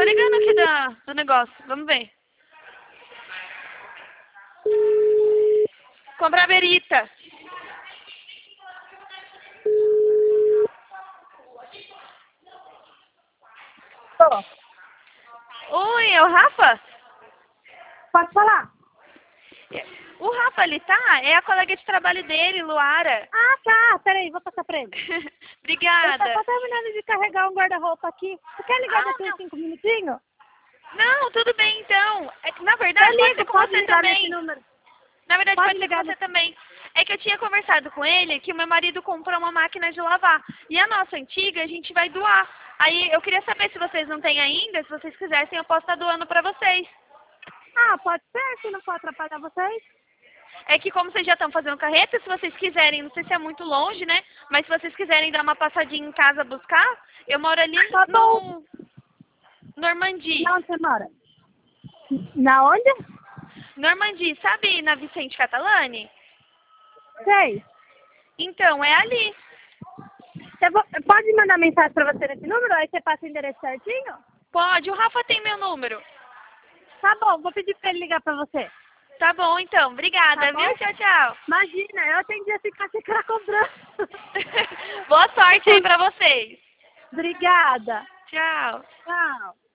ligando aqui do negócio. Vamos ver. Comprar berita. Tô. Oi, é o Rafa? Pode falar? O Rafa ali tá? É a colega de trabalho dele, Luara. Ah, tá. Peraí, vou passar pra ele. Ele Obrigada. tá terminando de carregar um guarda-roupa aqui. Você quer ligar daqui uns não. 5 minutinhos? Não, tudo bem então. É que, na Eu verdade, pode ser ligo, com pode você ligar nesse também. número. Na verdade, Pode pode ser com ligar você nesse... também. É que eu tinha conversado com ele que o meu marido comprou uma máquina de lavar. E a nossa antiga a gente vai doar. Aí eu queria saber se vocês não têm ainda, se vocês quisessem eu posso estar doando pra vocês. Ah, pode ser, se não for atrapalhar vocês. É que como vocês já estão fazendo carreta, se vocês quiserem, não sei se é muito longe, né? Mas se vocês quiserem dar uma passadinha em casa buscar, eu moro ali Tá bom. no Normandie. Na onde você mora? Na onde? Normandie, sabe na Vicente Catalani? Sei. Então, é ali. Pode mandar mensagem pra você nesse número? Aí você passa o endereço certinho? Pode, o Rafa tem meu número. Tá bom, vou pedir pra ele ligar pra você. Tá bom, então. Obrigada, Tá bom? viu? Tchau, tchau. Imagina, eu atendi esse cara que era cobrando. Boa sorte aí pra vocês. Obrigada. Tchau. Tchau.